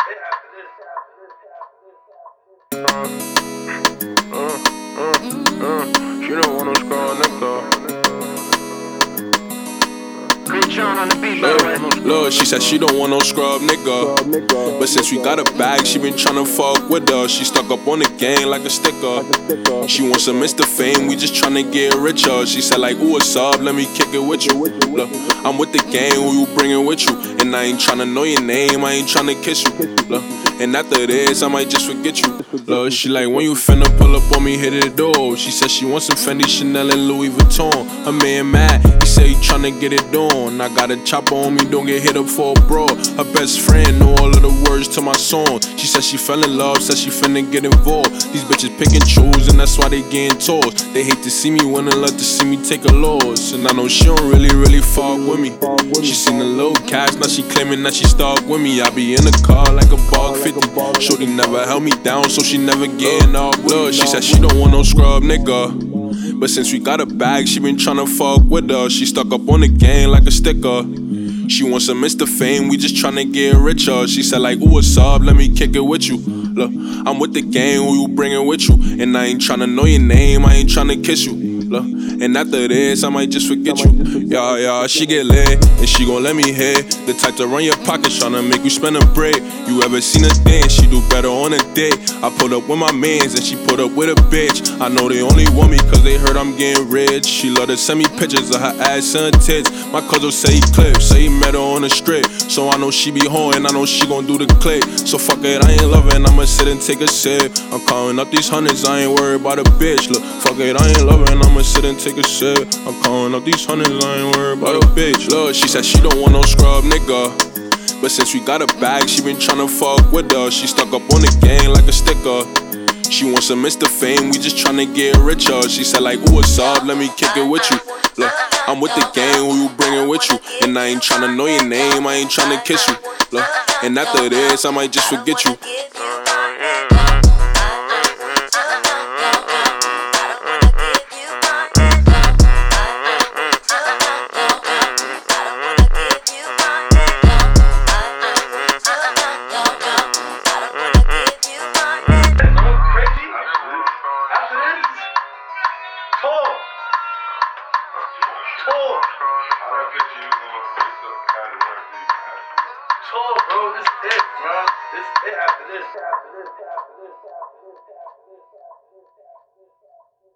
She don't want no scrawl, nigga. Look, she said she don't want no scrub, nigga. But since we got a bag, she been tryna fuck with us. She stuck up on the gang like a sticker. She wants some Mr. Fame, we just tryna get richer. She said like, ooh, what's up, let me kick it with you. Look, I'm with the gang, who you bringing with you? And I ain't tryna know your name, I ain't tryna kiss you. Look, and after this, I might just forget you. Look, she like, when you finna pull up on me, hit the door. She said she wants some Fendi, Chanel, and Louis Vuitton. Her man mad, he say he tryna get it done. I got a chopper on me, don't get hit up for a bro. Her best friend know all of the words to my song. She said she fell in love, said she finna get involved. These bitches pick and choose, and that's why they getting tossed. They hate to see me win and love to see me take a loss. And I know she don't really fuck with me. She seen the little cash, now she claiming that she stuck with me. I be in the car like a buck 50. Shorty never held me down, so she never getting up with me. She said she don't want no scrub, nigga. But since we got a bag, she been tryna fuck with us. She stuck up on the gang like a sticker. She wants some Mr. Fame, we just tryna get richer. She said like, ooh, what's up, let me kick it with you. Look, I'm with the gang, who you bringing with you? And I ain't tryna know your name, I ain't tryna kiss you. Look, and after this, I might just forget you. Yeah, she get lit, and she gon' let me hit. The type to run your pockets, tryna make you spend a break. You ever seen her dance? She do better on a date. I pulled up with my mans, and she put up with a bitch. I know they only want me cause they heard I'm getting rich. She love to send me pictures of her ass and her tits. My cousin say he clip, say he met her on the strip. So I know she be hoeing, I know she gon' do the click. So fuck it, I ain't loving, I'ma sit and take a sip. I'm calling up these hundreds, I ain't worried about a bitch. Look, fuck it, I ain't loving, I'ma sit and take a sip. I'm calling up these hundreds, I ain't worried about a bitch. Look, she said she don't want no scrub, nigga. But since we got a bag, she been tryna fuck with us. She stuck up on the gang like a sticker. She wants some Mr. Fame, we just tryna get richer. She said like, ooh, what's up, let me kick it with you. Look, I'm with the gang, who you bringing with you? And I ain't tryna know your name, I ain't tryna kiss you. Look, and after this, I might just forget you. Bro, this it, bro. This it after this.